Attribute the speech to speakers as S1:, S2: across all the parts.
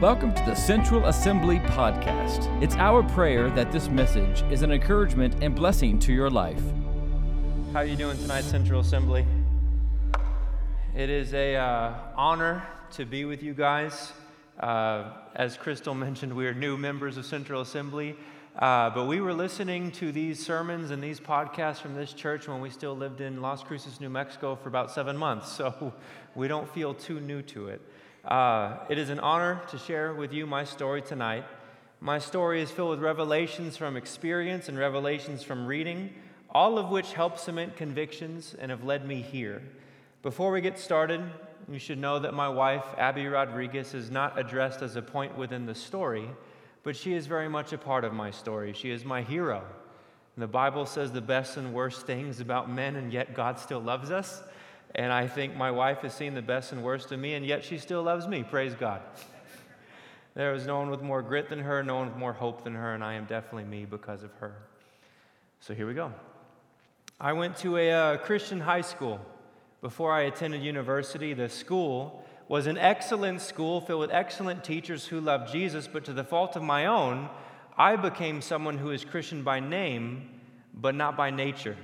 S1: Welcome to the Central Assembly Podcast. It's our prayer that this message is an encouragement and blessing to your life.
S2: How are you doing tonight, Central Assembly? It is a honor to be with you guys. As Crystal mentioned, we are new members of Central Assembly, but we were listening to these sermons and these podcasts from this church when we still lived in Las Cruces, New Mexico for about 7 months, so we don't feel too new to it. It is an honor to share with you my story tonight. My story is filled with revelations from experience and revelations from reading, all of which help cement convictions and have led me here. Before we get started, you should know that my wife, Abby Rodriguez, is not addressed as a point within the story, but she is very much a part of my story. She is my hero. The Bible says the best and worst things about men, and yet God still loves us. And I think my wife has seen the best and worst of me, and yet she still loves me. Praise God. There is no one with more grit than her, no one with more hope than her, and I am definitely me because of her. So here we go. I went to a Christian high school before I attended university. The school was an excellent school filled with excellent teachers who loved Jesus, but to the fault of my own, I became someone who is Christian by name, but not by nature.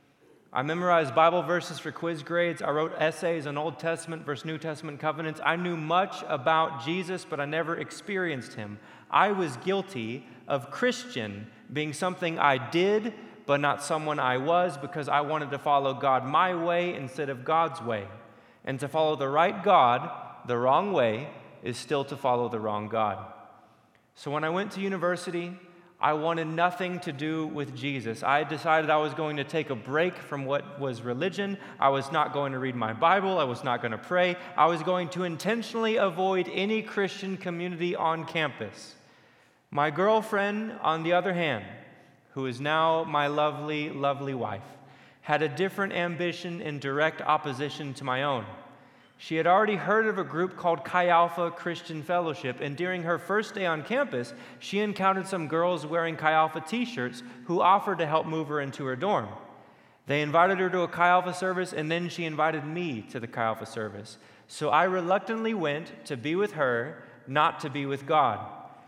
S2: I memorized Bible verses for quiz grades. I wrote essays on Old Testament versus New Testament covenants. I knew much about Jesus, but I never experienced him. I was guilty of Christian being something I did, but not someone I was, because I wanted to follow God my way instead of God's way. And to follow the right God the wrong way is still to follow the wrong God. So when I went to university, I wanted nothing to do with Jesus. I decided I was going to take a break from what was religion. I was not going to read my Bible. I was not going to pray. I was going to intentionally avoid any Christian community on campus. My girlfriend, on the other hand, who is now my lovely, lovely wife, had a different ambition in direct opposition to my own. She had already heard of a group called Chi Alpha Christian Fellowship, and during her first day on campus, she encountered some girls wearing Chi Alpha t-shirts who offered to help move her into her dorm. They invited her to a Chi Alpha service, and then she invited me to the Chi Alpha service. So I reluctantly went to be with her, not to be with God.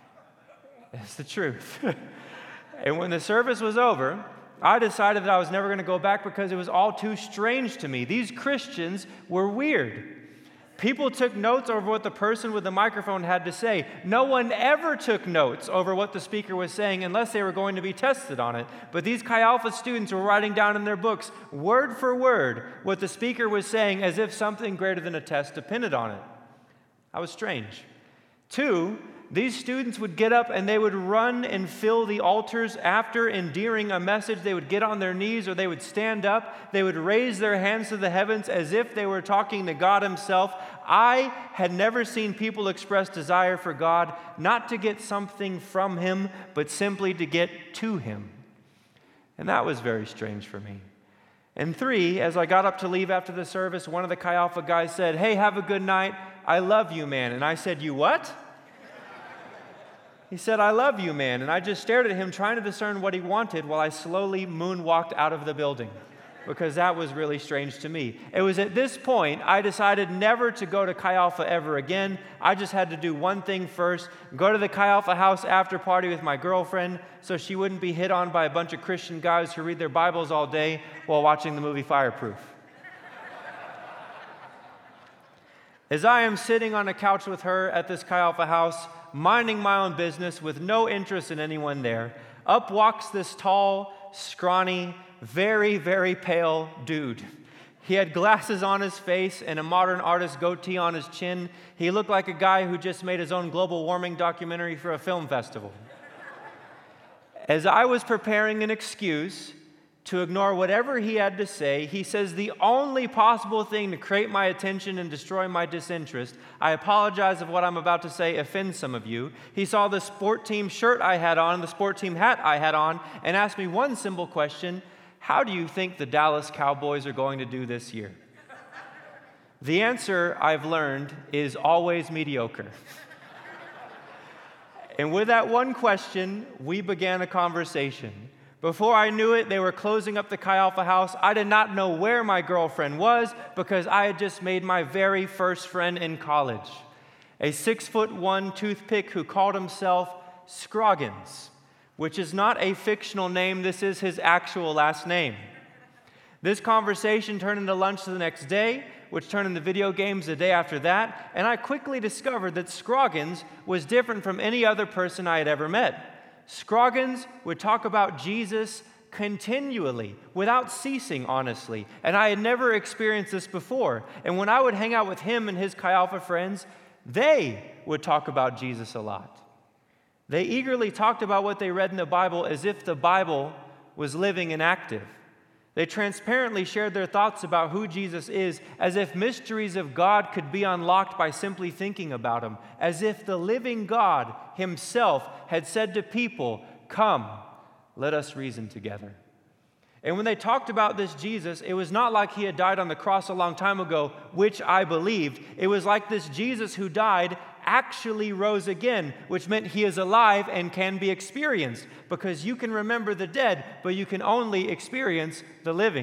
S2: It's the truth. And when the service was over, I decided that I was never going to go back because it was all too strange to me. These Christians were weird. People took notes over what the person with the microphone had to say. No one ever took notes over what the speaker was saying unless they were going to be tested on it. But these Chi Alpha students were writing down in their books, word for word, what the speaker was saying as if something greater than a test depended on it. That was strange. 2, these students would get up and they would run and fill the altars after endearing a message. They would get on their knees or they would stand up. They would raise their hands to the heavens as if they were talking to God himself. I had never seen people express desire for God, not to get something from him, but simply to get to him. And that was very strange for me. And 3, as I got up to leave after the service, one of the Chi Alpha guys said, "Hey, have a good night. I love you, man." And I said, "You what?" He said, "I love you, man." And I just stared at him, trying to discern what he wanted while I slowly moonwalked out of the building, because that was really strange to me. It was at this point I decided never to go to Chi Alpha ever again. I just had to do one thing first, go to the Chi Alpha house after party with my girlfriend so she wouldn't be hit on by a bunch of Christian guys who read their Bibles all day while watching the movie Fireproof. As I am sitting on a couch with her at this Chi Alpha house, minding my own business with no interest in anyone there, up walks this tall, scrawny, very, very pale dude. He had glasses on his face and a modern artist goatee on his chin. He looked like a guy who just made his own global warming documentary for a film festival. As I was preparing an excuse to ignore whatever he had to say, he says the only possible thing to create my attention and destroy my disinterest. I apologize if what I'm about to say offends some of you. He saw the sport team shirt I had on, the sport team hat I had on, and asked me one simple question: how do you think the Dallas Cowboys are going to do this year? The answer, I've learned, is always mediocre. And with that one question, we began a conversation. Before I knew it, they were closing up the Chi Alpha house. I did not know where my girlfriend was because I had just made my very first friend in college. a 6'1" toothpick who called himself Scroggins, which is not a fictional name. This is his actual last name. This conversation turned into lunch the next day, which turned into video games the day after that, and I quickly discovered that Scroggins was different from any other person I had ever met. Scroggins would talk about Jesus continually, without ceasing, honestly, and I had never experienced this before. And when I would hang out with him and his Chi Alpha friends, they would talk about Jesus a lot. They eagerly talked about what they read in the Bible as if the Bible was living and active. They transparently shared their thoughts about who Jesus is, as if mysteries of God could be unlocked by simply thinking about him, as if the living God himself had said to people, "Come, let us reason together." And when they talked about this Jesus, it was not like he had died on the cross a long time ago, which I believed. It was like this Jesus who died actually rose again, which meant he is alive and can be experienced, because you can remember the dead, but you can only experience the living.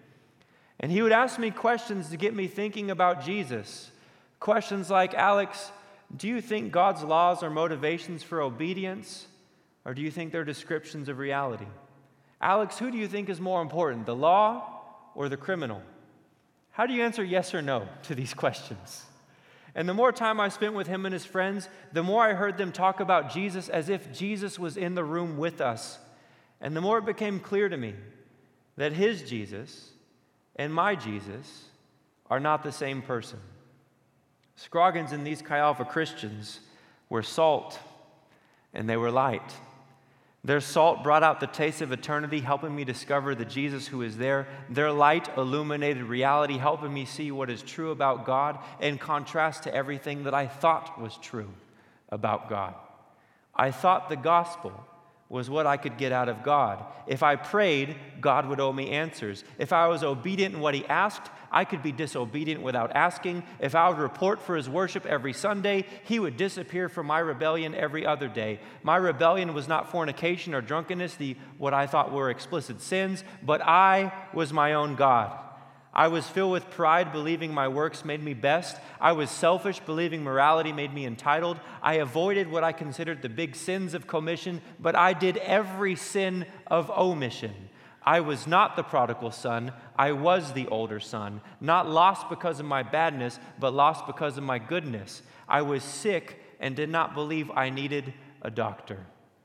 S2: And he would ask me questions to get me thinking about Jesus. Questions like, "Alex, do you think God's laws are motivations for obedience, or do you think they're descriptions of reality? Alex, who do you think is more important, the law or the criminal?" How do you answer yes or no to these questions? And the more time I spent with him and his friends, the more I heard them talk about Jesus as if Jesus was in the room with us. And the more it became clear to me that his Jesus and my Jesus are not the same person. Scroggins and these Chi Alpha Christians were salt, and they were light. Their salt brought out the taste of eternity, helping me discover the Jesus who is there. Their light illuminated reality, helping me see what is true about God in contrast to everything that I thought was true about God. I thought the gospel was what I could get out of God. If I prayed, God would owe me answers. If I was obedient in what he asked, I could be disobedient without asking. If I would report for his worship every Sunday, he would disappear from my rebellion every other day. My rebellion was not fornication or drunkenness, what I thought were explicit sins, but I was my own God. I was filled with pride, believing my works made me best. I was selfish, believing morality made me entitled. I avoided what I considered the big sins of commission, but I did every sin of omission. I was not the prodigal son. I was the older son, not lost because of my badness, but lost because of my goodness. I was sick and did not believe I needed a doctor.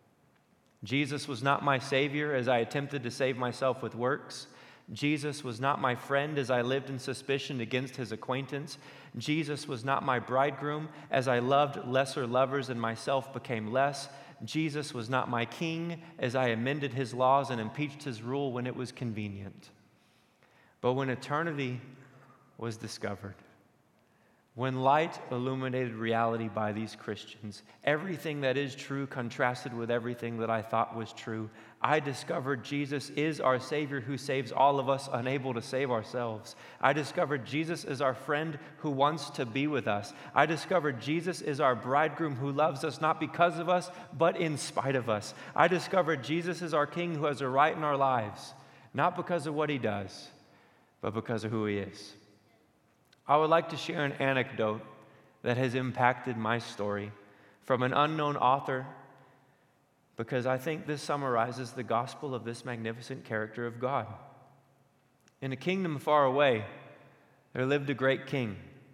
S2: Jesus was not my Savior as I attempted to save myself with works. Jesus was not my friend as I lived in suspicion against his acquaintance. Jesus was not my bridegroom as I loved lesser lovers and myself became less. Jesus was not my king as I amended his laws and impeached his rule when it was convenient. But when eternity was discovered, when light illuminated reality by these Christians, everything that is true contrasted with everything that I thought was true, I discovered Jesus is our Savior who saves all of us unable to save ourselves. I discovered Jesus is our friend who wants to be with us. I discovered Jesus is our bridegroom who loves us not because of us, but in spite of us. I discovered Jesus is our King who has a right in our lives, not because of what he does, but because of who he is. I would like to share an anecdote that has impacted my story from an unknown author, because I think this summarizes the gospel of this magnificent character of God. In a kingdom far away, there lived a great king.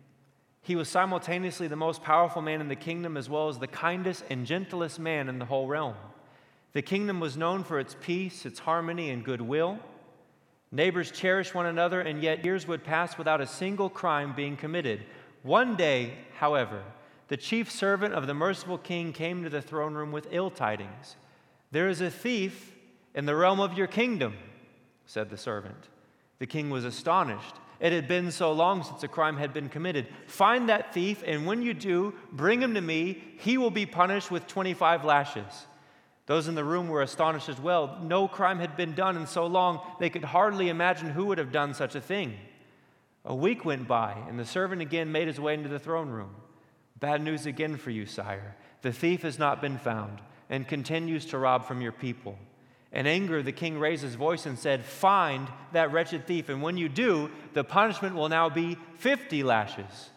S2: He was simultaneously the most powerful man in the kingdom as well as the kindest and gentlest man in the whole realm. The kingdom was known for its peace, its harmony, and goodwill. Neighbors cherished one another, and yet years would pass without a single crime being committed. One day, however, the chief servant of the merciful king came to the throne room with ill tidings. "There is a thief in the realm of your kingdom," said the servant. The king was astonished. It had been so long since a crime had been committed. "Find that thief, and when you do, bring him to me. He will be punished with 25 lashes. Those in the room were astonished as well. No crime had been done in so long, they could hardly imagine who would have done such a thing. A week went by, and the servant again made his way into the throne room. "Bad news again for you, sire. The thief has not been found and continues to rob from your people." In anger, the king raised his voice and said, "Find that wretched thief, and when you do, the punishment will now be 50 lashes.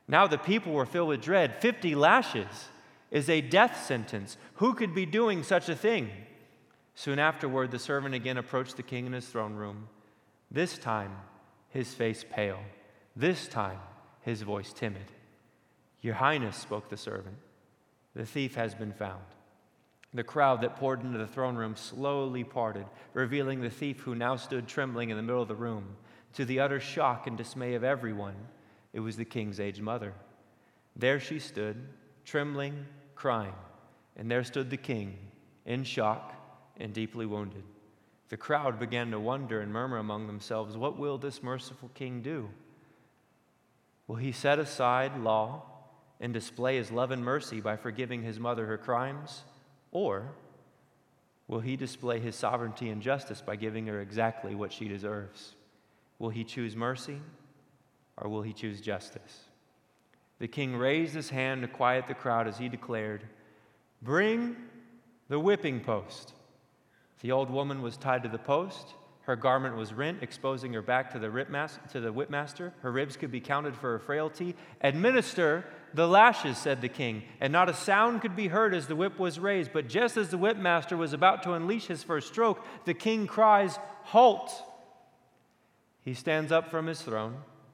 S2: Now the people were filled with dread. 50 lashes is a death sentence. Who could be doing such a thing? Soon afterward, the servant again approached the king in his throne room. This time, his face pale. This time, his voice timid. Your Highness, spoke the servant, the thief has been found. The crowd that poured into the throne room slowly parted, revealing the thief who now stood trembling in the middle of the room. To the utter shock and dismay of everyone, it was the king's aged mother. There she stood, trembling, crying, and there stood the king, in shock and deeply wounded. The crowd began to wonder and murmur among themselves, what will this merciful king do? Will he set aside law and display his love and mercy by forgiving his mother her crimes? Or will he display his sovereignty and justice by giving her exactly what she deserves? Will he choose mercy or will he choose justice? The king raised his hand to quiet the crowd as he declared, bring the whipping post. The old woman was tied to the post. Her garment was rent, exposing her back to the whipmaster. Her ribs could be counted for her frailty. Administer the lashes, said the king, and not a sound could be heard as the whip was raised. But just as the whipmaster was about to unleash his first stroke, the king cries, halt! He stands up from his throne.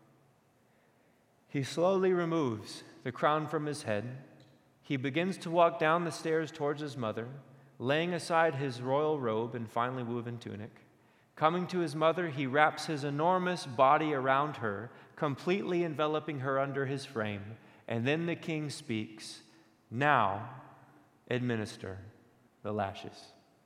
S2: He slowly removes the crown from his head. He begins to walk down the stairs towards his mother, laying aside his royal robe and finely woven tunic. Coming to his mother, he wraps his enormous body around her, completely enveloping her under his frame. And then the king speaks, now administer the lashes.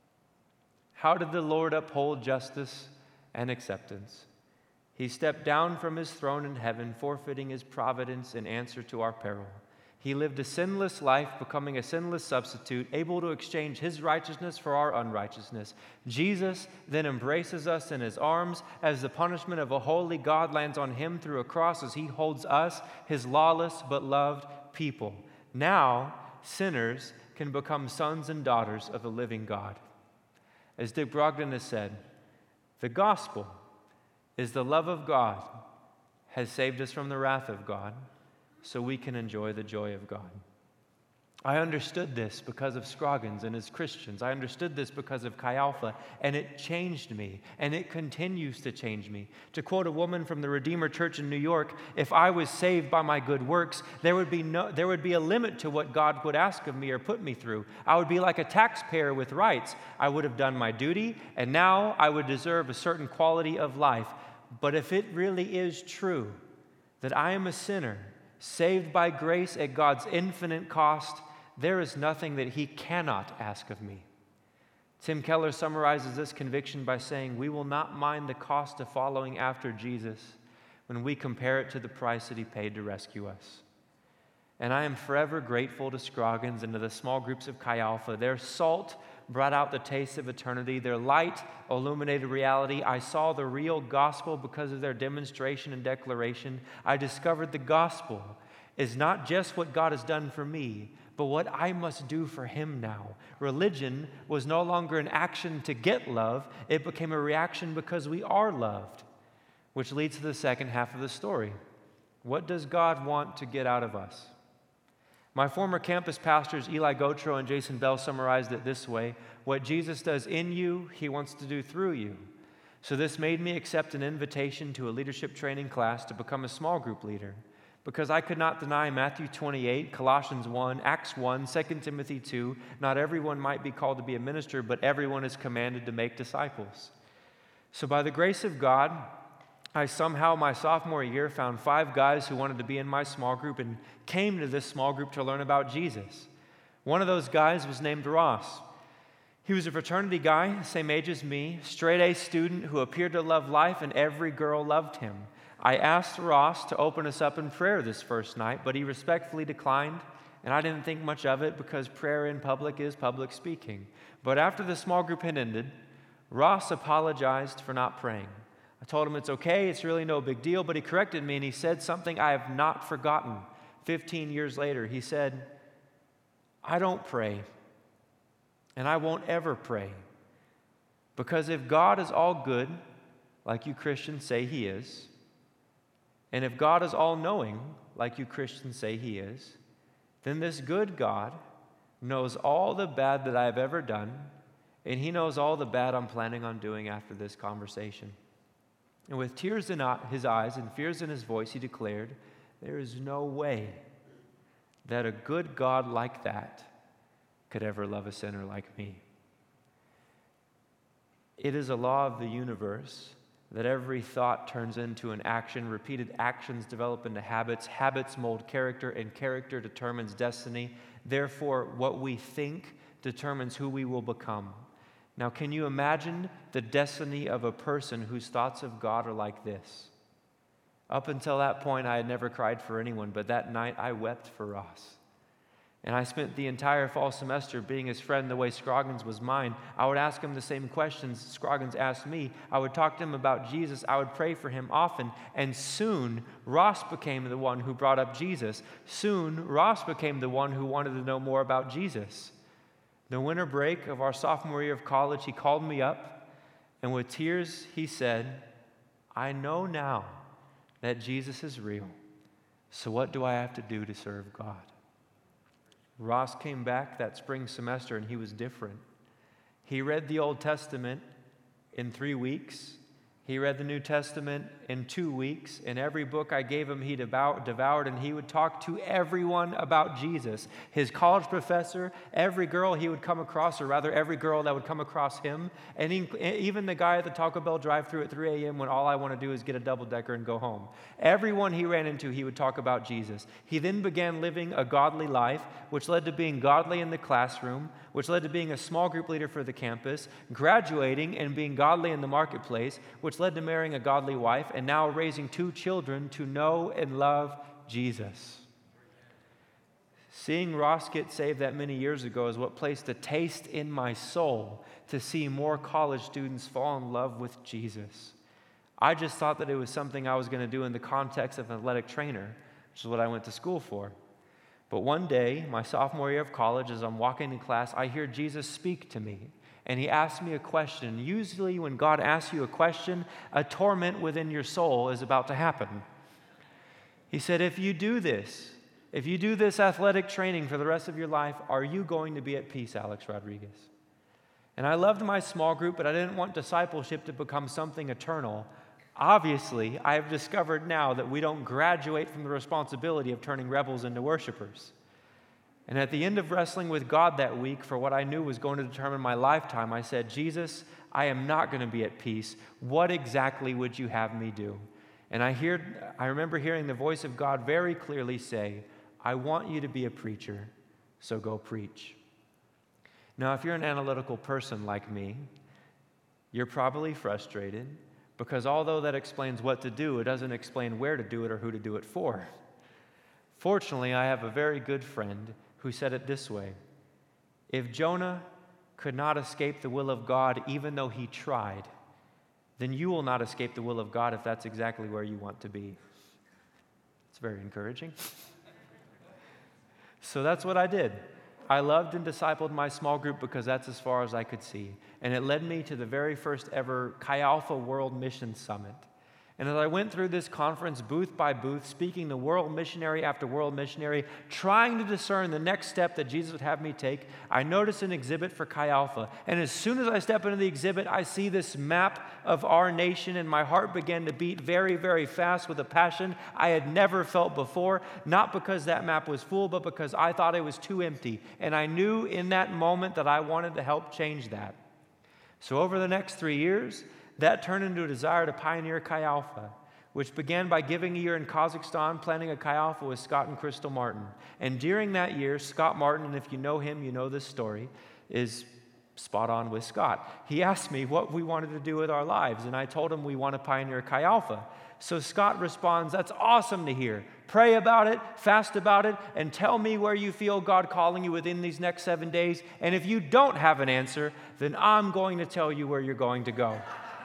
S2: How did the Lord uphold justice and acceptance? He stepped down from his throne in heaven, forfeiting his providence in answer to our peril. He lived a sinless life, becoming a sinless substitute, able to exchange his righteousness for our unrighteousness. Jesus then embraces us in his arms as the punishment of a holy God lands on him through a cross as he holds us, his lawless but loved people. Now, sinners can become sons and daughters of the living God. As Dick Brogden has said, the gospel is the love of God has saved us from the wrath of God, so we can enjoy the joy of God. I understood this because of Scroggins and his Christians. I understood this because of Chi Alpha, and it changed me, and it continues to change me. To quote a woman from the Redeemer Church in New York, if I was saved by my good works, there would be a limit to what God would ask of me or put me through. I would be like a taxpayer with rights. I would have done my duty, and now I would deserve a certain quality of life. But if it really is true that I am a sinner, saved by grace at God's infinite cost, there is nothing that he cannot ask of me. Tim Keller summarizes this conviction by saying, we will not mind the cost of following after Jesus when we compare it to the price that he paid to rescue us. And I am forever grateful to Scroggins and to the small groups of Chi Alpha. Their salt brought out the taste of eternity. Their light illuminated reality. I saw the real gospel because of their demonstration and declaration. I discovered the gospel is not just what God has done for me, but what I must do for him now. Religion was no longer an action to get love. It became a reaction because we are loved, which leads to the second half of the story. What does God want to get out of us? My former campus pastors, Eli Gotro and Jason Bell, summarized it this way. What Jesus does in you, he wants to do through you. So this made me accept an invitation to a leadership training class to become a small group leader, because I could not deny Matthew 28, Colossians 1, Acts 1, 2 Timothy 2. Not everyone might be called to be a minister, but everyone is commanded to make disciples. So by the grace of God, I somehow, my sophomore year, found 5 guys who wanted to be in my small group and came to this small group to learn about Jesus. One of those guys was named Ross. He was a fraternity guy, same age as me, straight-A student who appeared to love life, and every girl loved him. I asked Ross to open us up in prayer this first night, but he respectfully declined, and I didn't think much of it because prayer in public is public speaking. But after the small group had ended, Ross apologized for not praying. I told him it's okay, it's really no big deal, but he corrected me and he said something I have not forgotten. 15 years later, he said, I don't pray, and I won't ever pray, because if God is all good, like you Christians say he is, And if God is all-knowing, like you Christians say he is, then this good God knows all the bad that I've ever done, and he knows all the bad I'm planning on doing after this conversation. And with tears in his eyes and fears in his voice, he declared, there is no way that a good God like that could ever love a sinner like me. It is a law of the universe that every thought turns into an action, repeated actions develop into habits, habits mold character, and character determines destiny. Therefore, what we think determines who we will become. Now, can you imagine the destiny of a person whose thoughts of God are like this? Up until that point, I had never cried for anyone, but that night I wept for Ross. And I spent the entire fall semester being his friend the way Scroggins was mine. I would ask him the same questions Scroggins asked me. I would talk to him about Jesus. I would pray for him often. And soon, Ross became the one who brought up Jesus. Soon, Ross became the one who wanted to know more about Jesus. The winter break of our sophomore year of college, he called me up, and with tears, he said, I know now that Jesus is real, so what do I have to do to serve God? Ross came back that spring semester, and he was different. He read the Old Testament in 3 weeks. He read the New Testament in 2 weeks. In every book I gave him, he devoured, and he would talk to everyone about Jesus. His college professor, every girl he would come across, or rather every girl that would come across him, and even the guy at the Taco Bell drive-thru at 3 a.m. when all I want to do is get a double-decker and go home. Everyone he ran into, he would talk about Jesus. He then began living a godly life, which led to being godly in the classroom, which led to being a small group leader for the campus, graduating and being godly in the marketplace, which led to marrying a godly wife, and now raising 2 children to know and love Jesus. Seeing Ross get saved that many years ago is what placed a taste in my soul to see more college students fall in love with Jesus. I just thought that it was something I was going to do in the context of an athletic trainer, which is what I went to school for. But one day, my sophomore year of college, as I'm walking in class, I hear Jesus speak to me. And he asked me a question. Usually when God asks you a question, a torment within your soul is about to happen. He said, if you do this athletic training for the rest of your life, are you going to be at peace, Alex Rodriguez? And I loved my small group, but I didn't want discipleship to become something eternal. Obviously, I have discovered now that we don't graduate from the responsibility of turning rebels into worshipers. And at the end of wrestling with God that week for what I knew was going to determine my lifetime, I said, Jesus, I am not going to be at peace. What exactly would you have me do? And I remember hearing the voice of God very clearly say, I want you to be a preacher, so go preach. Now, if you're an analytical person like me, you're probably frustrated because although that explains what to do, it doesn't explain where to do it or who to do it for. Fortunately, I have a very good friend who said it this way: if Jonah could not escape the will of God even though he tried, then you will not escape the will of God if that's exactly where you want to be. It's very encouraging. So that's what I did. I loved and discipled my small group because that's as far as I could see. And it led me to the very first ever Chi Alpha World Mission Summit. And as I went through this conference booth by booth, speaking to world missionary after world missionary, trying to discern the next step that Jesus would have me take, I noticed an exhibit for Chi Alpha. And as soon as I step into the exhibit, I see this map of our nation, and my heart began to beat very, very fast with a passion I had never felt before, not because that map was full, but because I thought it was too empty. And I knew in that moment that I wanted to help change that. So over the next 3 years, that turned into a desire to pioneer Chi Alpha, which began by giving a year in Kazakhstan, planning a Chi Alpha with Scott and Crystal Martin. And during that year, Scott Martin, and if you know him, you know this story, is spot on with Scott. He asked me what we wanted to do with our lives, and I told him we want to pioneer Chi Alpha. So Scott responds, that's awesome to hear. Pray about it, fast about it, and tell me where you feel God calling you within these next 7 days. And if you don't have an answer, then I'm going to tell you where you're going to go.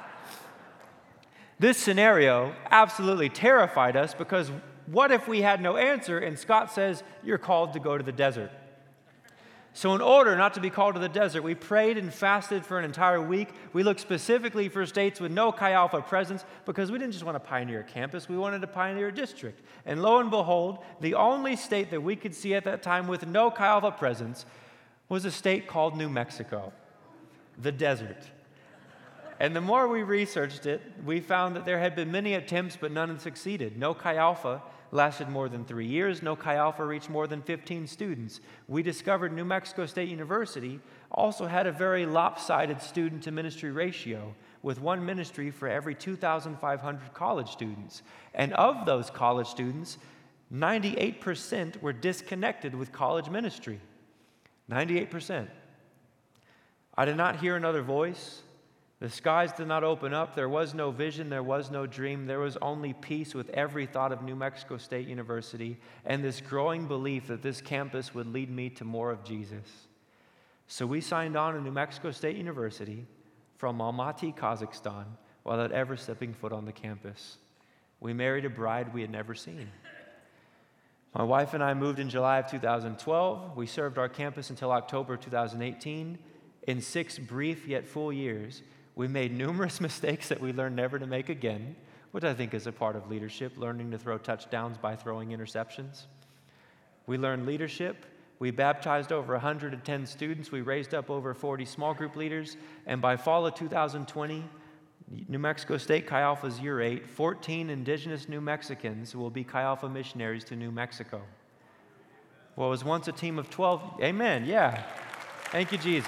S2: This scenario absolutely terrified us because what if we had no answer and Scott says, you're called to go to the desert? So in order not to be called to the desert, we prayed and fasted for an entire week. We looked specifically for states with no Chi Alpha presence because we didn't just want to pioneer a campus, we wanted to pioneer a district. And lo and behold, the only state that we could see at that time with no Chi Alpha presence was a state called New Mexico, the desert. And the more we researched it, we found that there had been many attempts, but none had succeeded. No Chi Alpha lasted more than 3 years. No Chi Alpha reached more than 15 students. We discovered New Mexico State University also had a very lopsided student-to-ministry ratio, with one ministry for every 2,500 college students. And of those college students, 98% were disconnected with college ministry. 98%. I did not hear another voice. The skies did not open up. There was no vision. There was no dream. There was only peace with every thought of New Mexico State University and this growing belief that this campus would lead me to more of Jesus. So we signed on to New Mexico State University from Almaty, Kazakhstan, without ever stepping foot on the campus. We married a bride we had never seen. My wife and I moved in July of 2012. We served our campus until October 2018. In 6 brief yet full years, we made numerous mistakes that we learned never to make again, which I think is a part of leadership, learning to throw touchdowns by throwing interceptions. We learned leadership. We baptized over 110 students. We raised up over 40 small group leaders. And by fall of 2020, New Mexico State Chi Alpha's year 8, 14 indigenous New Mexicans will be Chi Alpha missionaries to New Mexico. What was once a team of 12, amen, yeah. Thank you, Jesus.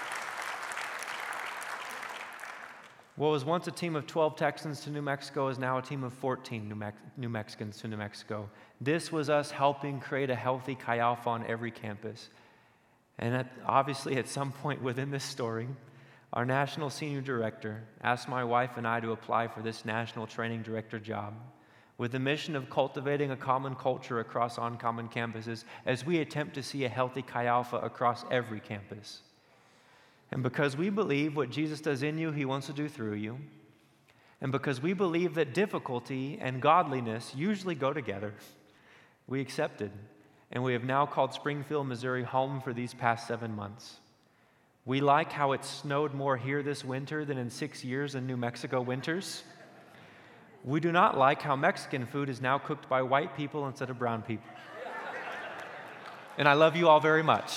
S2: What was once a team of 12 Texans to New Mexico is now a team of 14 New Mexicans to New Mexico. This was us helping create a healthy Chi Alpha on every campus. And obviously, at some point within this story, our national senior director asked my wife and I to apply for this national training director job with the mission of cultivating a common culture across Uncommon campuses as we attempt to see a healthy Chi Alpha across every campus. And because we believe what Jesus does in you, he wants to do through you. And because we believe that difficulty and godliness usually go together, we accepted. And we have now called Springfield, Missouri home for these past 7 months. We like how it snowed more here this winter than in 6 years in New Mexico winters. We do not like how Mexican food is now cooked by white people instead of brown people. And I love you all very much.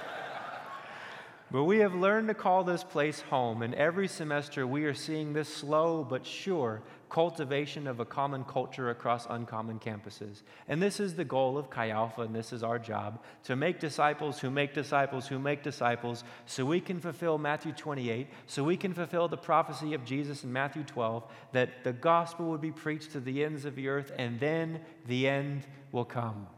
S2: But we have learned to call this place home, and every semester we are seeing this slow but sure cultivation of a common culture across Uncommon campuses. And this is the goal of Chi Alpha, and this is our job, to make disciples who make disciples who make disciples so we can fulfill Matthew 28, so we can fulfill the prophecy of Jesus in Matthew 12, that the gospel would be preached to the ends of the earth, and then the end will come.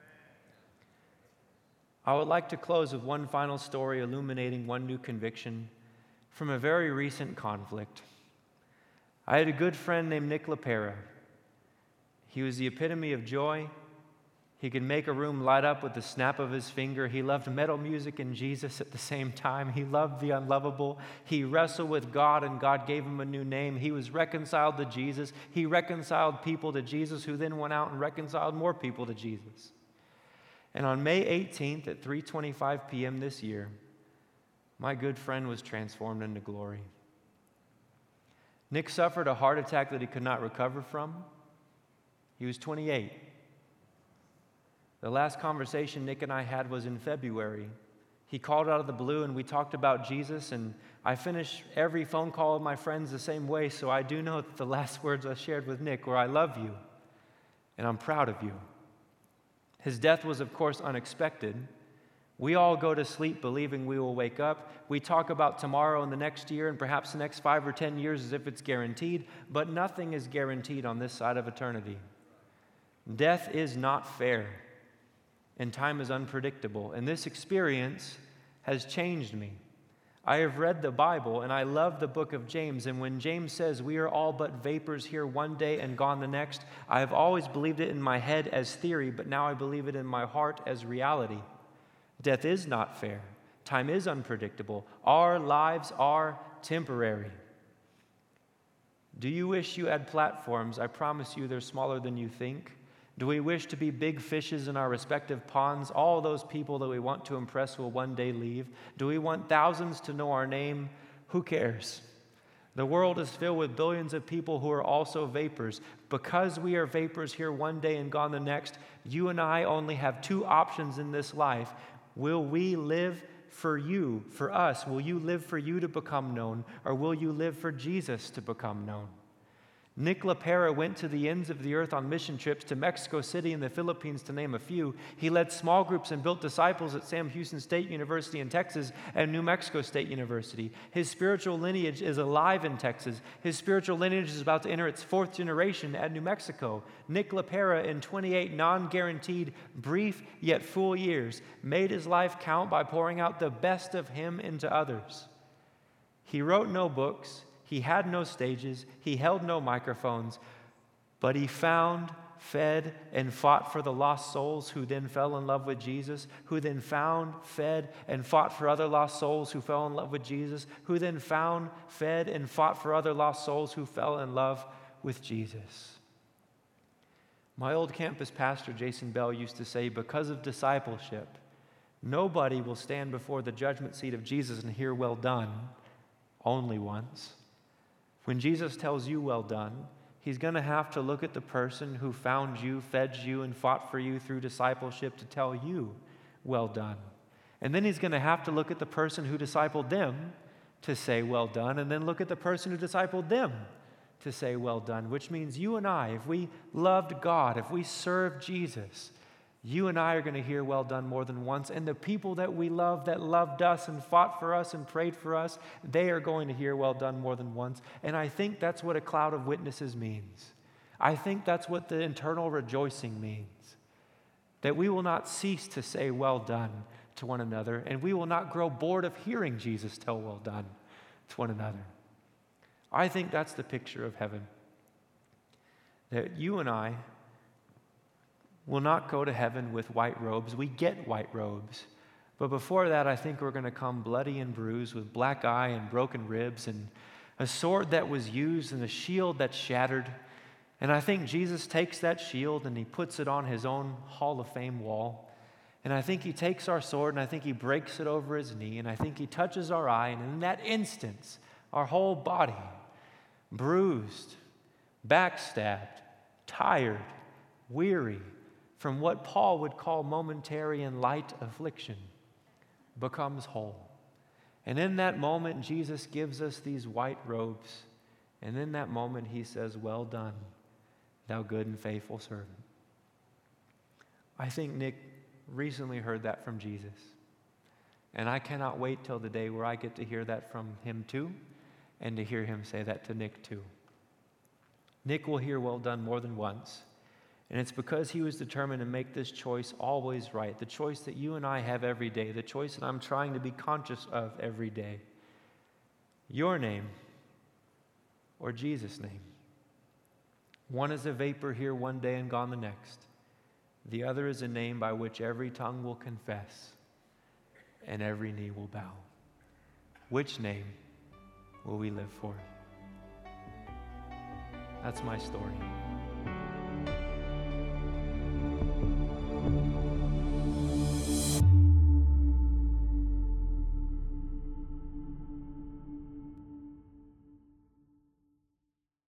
S2: I would like to close with one final story illuminating one new conviction from a very recent conflict. I had a good friend named Nick LaPera. He was the epitome of joy. He could make a room light up with the snap of his finger. He loved metal music and Jesus at the same time. He loved the unlovable. He wrestled with God, and God gave him a new name. He was reconciled to Jesus. He reconciled people to Jesus, who then went out and reconciled more people to Jesus. And on May 18th at 3:25 p.m. this year, my good friend was transformed into glory. Nick suffered a heart attack that he could not recover from. He was 28. The last conversation Nick and I had was in February. He called out of the blue and we talked about Jesus, and I finish every phone call with my friends the same way, so I do know that the last words I shared with Nick were, "I love you, and I'm proud of you." His death was, of course, unexpected. We all go to sleep believing we will wake up. We talk about tomorrow and the next year and perhaps the next 5 or 10 years as if it's guaranteed, but nothing is guaranteed on this side of eternity. Death is not fair, and time is unpredictable, and this experience has changed me. I have read the Bible, and I love the book of James, and when James says we are all but vapors here one day and gone the next, I have always believed it in my head as theory, but now I believe it in my heart as reality. Death is not fair. Time is unpredictable. Our lives are temporary. Do you wish you had platforms? I promise you they're smaller than you think. Do we wish to be big fishes in our respective ponds? All those people that we want to impress will one day leave. Do we want thousands to know our name? Who cares? The world is filled with billions of people who are also vapors. Because we are vapors here one day and gone the next, you and I only have two options in this life. Will we live for you, for us? Will you live for you to become known, or will you live for Jesus to become known? Nick LaPera went to the ends of the earth on mission trips to Mexico City and the Philippines, to name a few. He led small groups and built disciples at Sam Houston State University in Texas and New Mexico State University. His spiritual lineage is alive in Texas. His spiritual lineage is about to enter its fourth generation at New Mexico. Nick LaPera, in 28 non-guaranteed, brief yet full years, made his life count by pouring out the best of him into others. He wrote no books. He had no stages, he held no microphones, but he found, fed, and fought for the lost souls who then fell in love with Jesus, who then found, fed, and fought for other lost souls who fell in love with Jesus, who then found, fed, and fought for other lost souls who fell in love with Jesus. My old campus pastor, Jason Bell, used to say, because of discipleship, nobody will stand before the judgment seat of Jesus and hear, well done, only once. When Jesus tells you, well done, he's going to have to look at the person who found you, fed you, and fought for you through discipleship to tell you, well done. And then he's going to have to look at the person who discipled them to say, well done, and then look at the person who discipled them to say, well done, which means you and I, if we loved God, if we served Jesus, you and I are going to hear well done more than once. And the people that we love, that loved us and fought for us and prayed for us, they are going to hear well done more than once. And I think that's what a cloud of witnesses means. I think that's what the eternal rejoicing means. That we will not cease to say well done to one another, and we will not grow bored of hearing Jesus tell well done to one another. I think that's the picture of heaven. That you and I will not go to heaven with white robes. We get white robes. But before that, I think we're going to come bloody and bruised with black eye and broken ribs and a sword that was used and a shield that's shattered. And I think Jesus takes that shield and he puts it on his own Hall of Fame wall. And I think he takes our sword and I think he breaks it over his knee. And I think he touches our eye. And in that instance, our whole body, bruised, backstabbed, tired, weary, from what Paul would call momentary and light affliction, becomes whole. And in that moment, Jesus gives us these white robes. And in that moment, he says, well done, thou good and faithful servant. I think Nick recently heard that from Jesus. And I cannot wait till the day where I get to hear that from him too, and to hear him say that to Nick too. Nick will hear well done more than once. And it's because he was determined to make this choice always right, the choice that you and I have every day, the choice that I'm trying to be conscious of every day. Your name or Jesus' name. One is a vapor here one day and gone the next. The other is a name by which every tongue will confess and every knee will bow. Which name will we live for? That's my story.